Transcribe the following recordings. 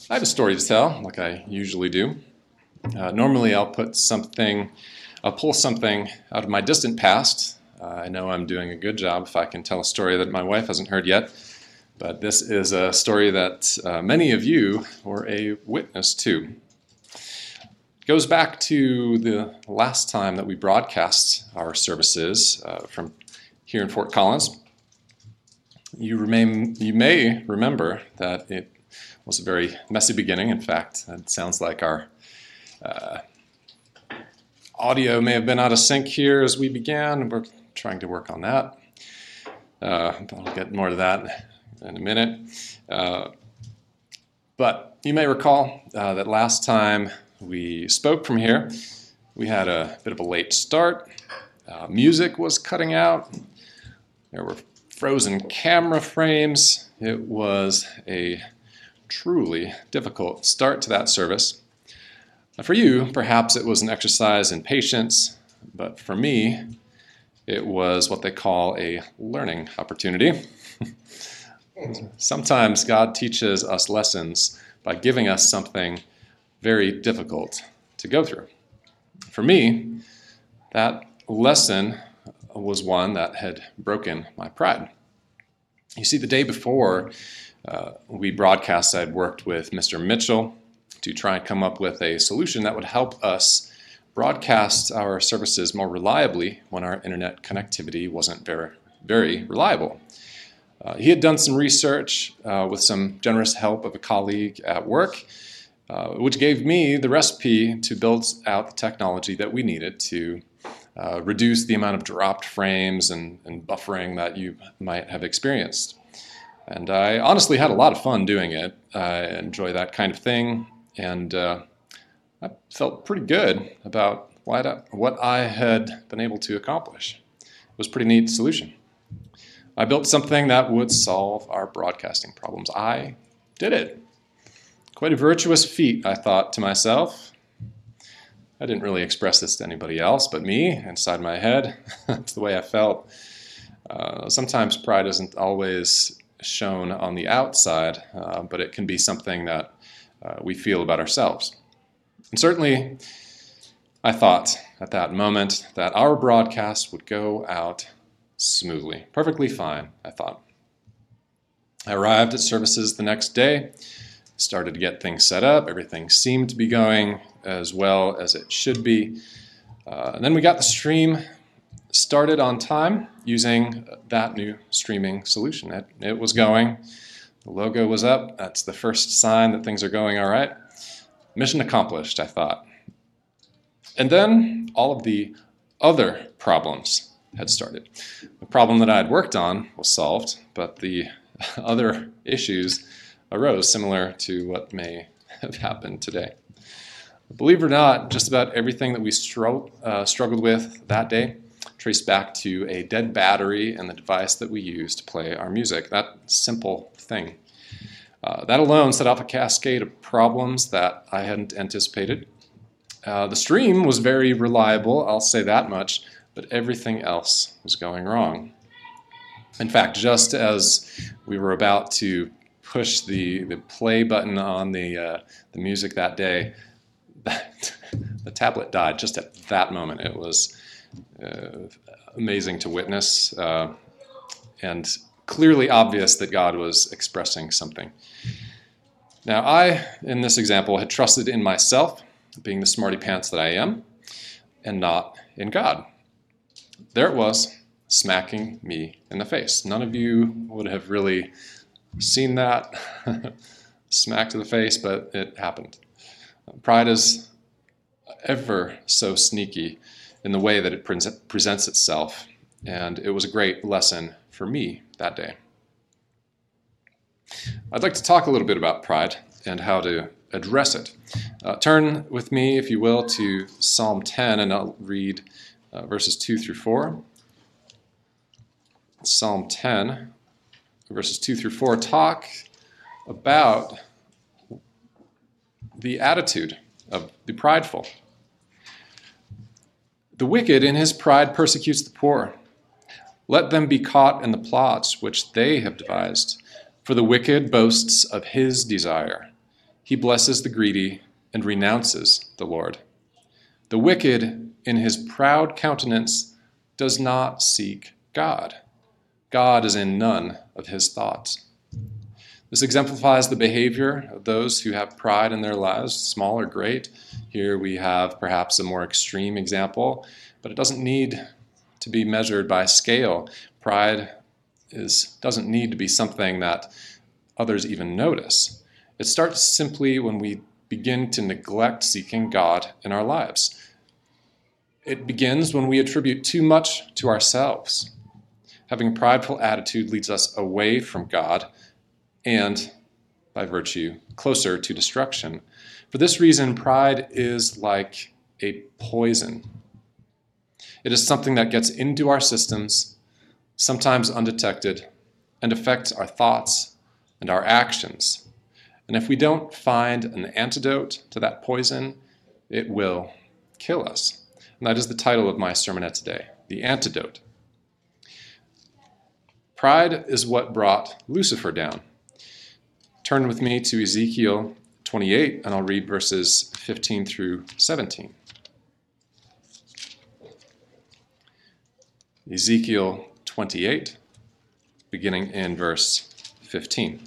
I have a story to tell, like I usually do. Normally, I'll pull something out of my distant past. I know I'm doing a good job if I can tell a story that my wife hasn't heard yet, but this is a story that many of you were a witness to. It goes back to the last time that we broadcast our services from here in Fort Collins. You may remember that it was a very messy beginning. In fact, it sounds like our audio may have been out of sync here as we began. We're trying to work on that. I'll get more to that in a minute. But you may recall that last time we spoke from here, we had a bit of a late start. Music was cutting out. There were frozen camera frames. It was a truly difficult start to that service. For you, perhaps it was an exercise in patience, but for me, it was what they call a learning opportunity. Sometimes God teaches us lessons by giving us something very difficult to go through. For me, that lesson was one that had broken my pride. You see, the day before we broadcast, I'd worked with Mr. Mitchell to try and come up with a solution that would help us broadcast our services more reliably when our internet connectivity wasn't very, very reliable. He had done some research with some generous help of a colleague at work, which gave me the recipe to build out the technology that we needed to reduce the amount of dropped frames and buffering that you might have experienced. And I honestly had a lot of fun doing it. I enjoy that kind of thing, and I felt pretty good about what I had been able to accomplish. It was a pretty neat solution. I built something that would solve our broadcasting problems. I did it. Quite a virtuous feat, I thought to myself. I didn't really express this to anybody else but me, inside my head. That's the way I felt. Sometimes pride isn't always shown on the outside, but it can be something that we feel about ourselves. And certainly, I thought at that moment that our broadcast would go out smoothly, perfectly fine, I thought. I arrived at services the next day, started to get things set up. Everything seemed to be going as well as it should be. And then we got the stream started on time using that new streaming solution. It was going. The logo was up. That's the first sign that things are going all right. Mission accomplished, I thought. And then all of the other problems had started. The problem that I had worked on was solved, but the other issues arose, similar to what may have happened today. Believe it or not, just about everything that we struggled with that day traced back to a dead battery and the device that we used to play our music. That simple thing. That alone set off a cascade of problems that I hadn't anticipated. The stream was very reliable, I'll say that much, but everything else was going wrong. In fact, just as we were about to push the play button on the music that day, the tablet died just at that moment. It was amazing to witness and clearly obvious that God was expressing something. Now, I, in this example, had trusted in myself, being the smarty pants that I am, and not in God. There it was, smacking me in the face. None of you would have really seen that smack to the face, but it happened. Pride is ever so sneaky in the way that it presents itself, and it was a great lesson for me that day. I'd like to talk a little bit about pride and how to address it. Turn with me, if you will, to Psalm 10, and I'll read verses 2 through 4. Psalm 10, verses 2 through 4, talk about the attitude of the prideful. The wicked in his pride persecutes the poor. Let them be caught in the plots which they have devised. For the wicked boasts of his desire. He blesses the greedy and renounces the Lord. The wicked, in his proud countenance, does not seek God. God is in none of his thoughts. This exemplifies the behavior of those who have pride in their lives, small or great. Here we have perhaps a more extreme example, but it doesn't need to be measured by scale. Pride doesn't need to be something that others even notice. It starts simply when we begin to neglect seeking God in our lives. It begins when we attribute too much to ourselves. Having a prideful attitude leads us away from God and, by virtue, closer to destruction. For this reason, pride is like a poison. It is something that gets into our systems, sometimes undetected, and affects our thoughts and our actions. And if we don't find an antidote to that poison, it will kill us. And that is the title of my sermonette today, The Antidote. Pride is what brought Lucifer down. Turn with me to Ezekiel 28, and I'll read verses 15 through 17. Ezekiel 28, beginning in verse 15.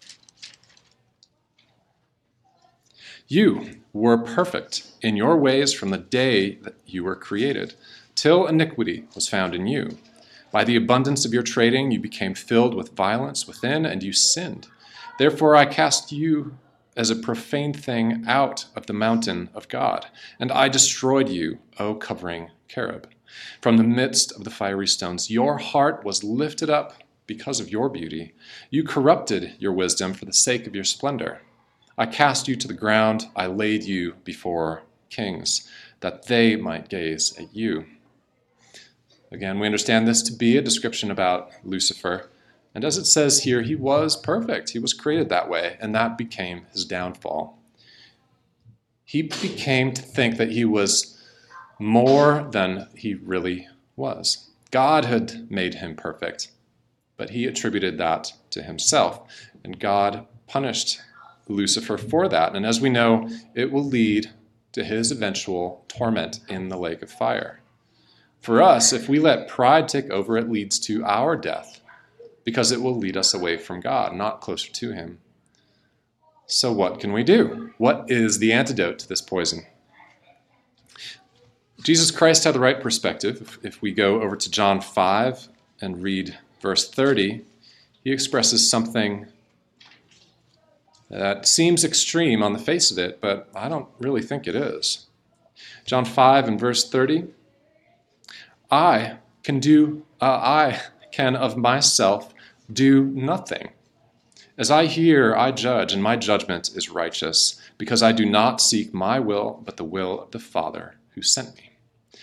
You were perfect in your ways from the day that you were created, till iniquity was found in you. By the abundance of your trading, you became filled with violence within, and you sinned. Therefore I cast you as a profane thing out of the mountain of God, and I destroyed you, O covering cherub. From the midst of the fiery stones, your heart was lifted up because of your beauty. You corrupted your wisdom for the sake of your splendor. I cast you to the ground, I laid you before kings, that they might gaze at you. Again, we understand this to be a description about Lucifer. And as it says here, he was perfect. He was created that way, and that became his downfall. He became to think that he was more than he really was. God had made him perfect, but he attributed that to himself, and God punished Lucifer for that. And as we know, it will lead to his eventual torment in the lake of fire. For us, if we let pride take over, it leads to our death, because it will lead us away from God, not closer to him. So what can we do? What is the antidote to this poison? Jesus Christ had the right perspective. If we go over to John 5 and read verse 30, he expresses something that seems extreme on the face of it, but I don't really think it is. John 5 and verse 30, I can of myself do nothing. As I hear, I judge, and my judgment is righteous, because I do not seek my will, but the will of the Father who sent me.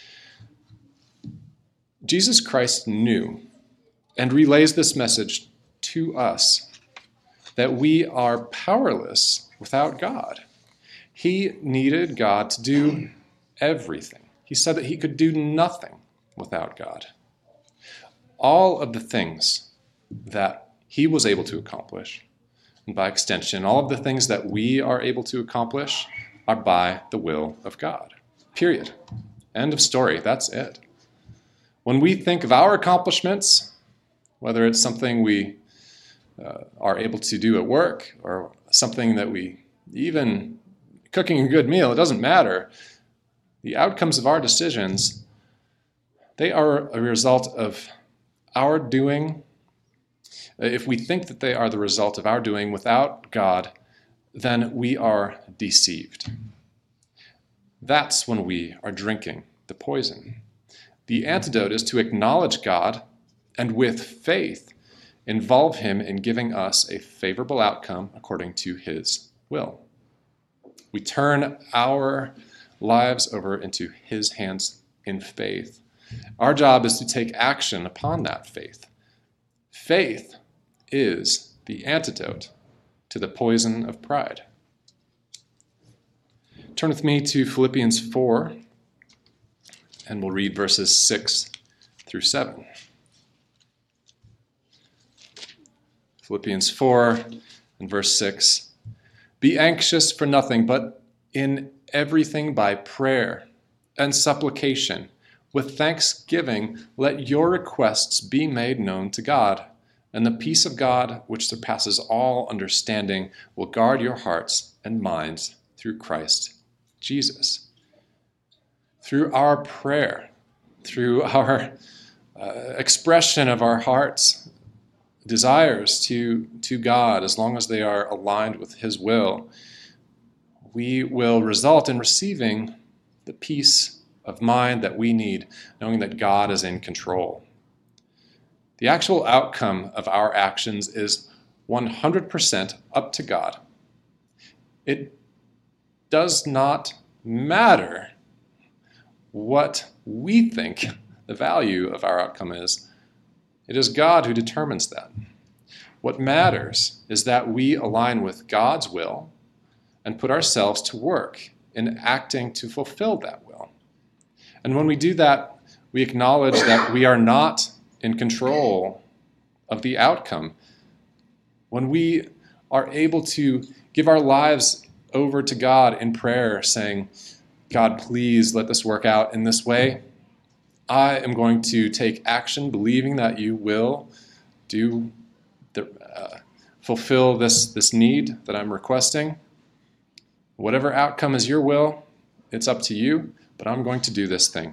Jesus Christ knew and relays this message to us that we are powerless without God. He needed God to do everything. He said that he could do nothing without God. All of the things that he was able to accomplish, and by extension, all of the things that we are able to accomplish, are by the will of God. Period. End of story. That's it. When we think of our accomplishments, whether it's something we are able to do at work or something that we, even cooking a good meal, it doesn't matter. The outcomes of our decisions, they are a result of our doing. If we think that they are the result of our doing without God, then we are deceived. That's when we are drinking the poison. The antidote is to acknowledge God and with faith involve him in giving us a favorable outcome according to his will. We turn our lives over into his hands in faith. Our job is to take action upon that faith. Faith is the antidote to the poison of pride. Turn with me to Philippians 4, and we'll read verses 6 through 7. Philippians 4 and verse 6. Be anxious for nothing, but in everything by prayer and supplication, with thanksgiving, let your requests be made known to God. And the peace of God, which surpasses all understanding, will guard your hearts and minds through Christ Jesus. Through our prayer, through our expression of our hearts' desires to God, as long as they are aligned with His will, we will result in receiving the peace of mind that we need, knowing that God is in control. The actual outcome of our actions is 100% up to God. It does not matter what we think the value of our outcome is. It is God who determines that. What matters is that we align with God's will and put ourselves to work in acting to fulfill that will. And when we do that, we acknowledge that we are not in control of the outcome. When we are able to give our lives over to God in prayer, saying, God, please let this work out in this way, I am going to take action believing that you will fulfill this need that I'm requesting. Whatever outcome is your will, it's up to you, but I'm going to do this thing.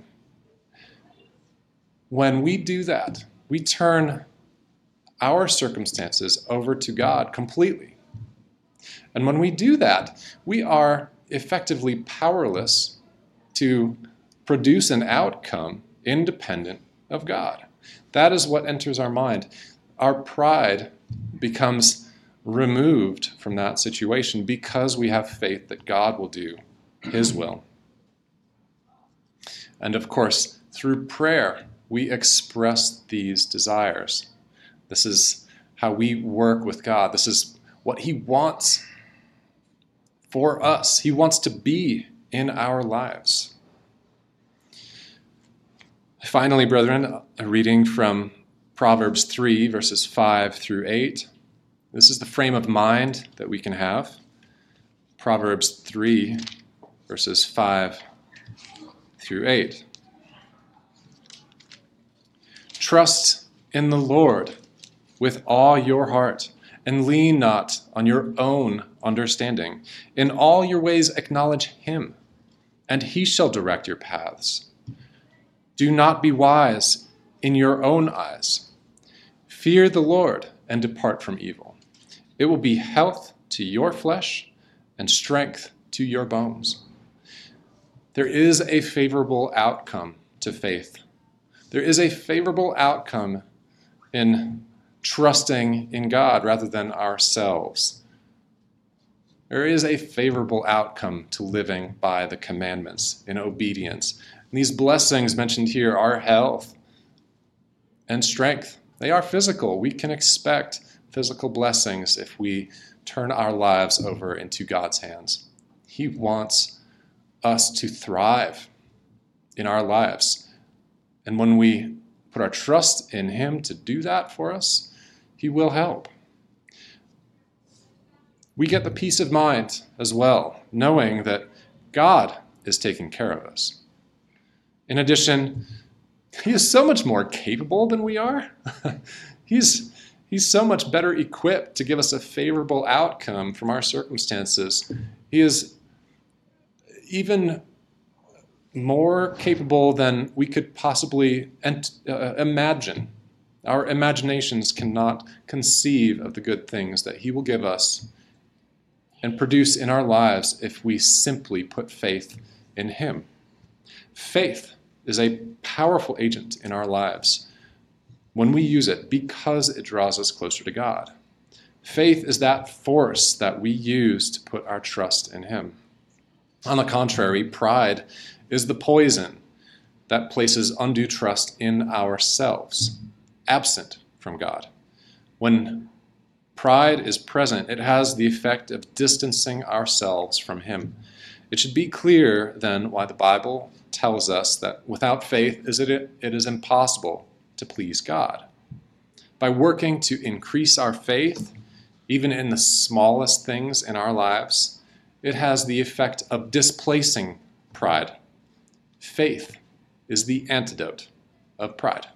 When we do that, we turn our circumstances over to God completely. And when we do that, we are effectively powerless to produce an outcome independent of God. That is what enters our mind. Our pride becomes removed from that situation because we have faith that God will do His will. And of course, through prayer, we express these desires. This is how we work with God. This is what He wants for us. He wants to be in our lives. Finally, brethren, a reading from Proverbs 3, verses 5 through 8. This is the frame of mind that we can have. Proverbs 3, verses 5 through 8. Trust in the Lord with all your heart, and lean not on your own understanding. In all your ways acknowledge Him, and He shall direct your paths. Do not be wise in your own eyes. Fear the Lord and depart from evil. It will be health to your flesh and strength to your bones. There is a favorable outcome to faith. There is a favorable outcome in trusting in God rather than ourselves. There is a favorable outcome to living by the commandments in obedience. And these blessings mentioned here are health and strength. They are physical. We can expect physical blessings if we turn our lives over into God's hands. He wants us to thrive in our lives. And when we put our trust in Him to do that for us, He will help. We get the peace of mind as well, knowing that God is taking care of us. In addition, He is so much more capable than we are. He's so much better equipped to give us a favorable outcome from our circumstances. He is even more capable than we could possibly imagine. Our imaginations cannot conceive of the good things that He will give us and produce in our lives if we simply put faith in Him. Faith is a powerful agent in our lives when we use it because it draws us closer to God. Faith is that force that we use to put our trust in Him. On the contrary, pride is the poison that places undue trust in ourselves, absent from God. When pride is present, it has the effect of distancing ourselves from Him. It should be clear, then, why the Bible tells us that without faith it is impossible to please God. By working to increase our faith even in the smallest things in our lives, it has the effect of displacing pride. Faith is the antidote of pride.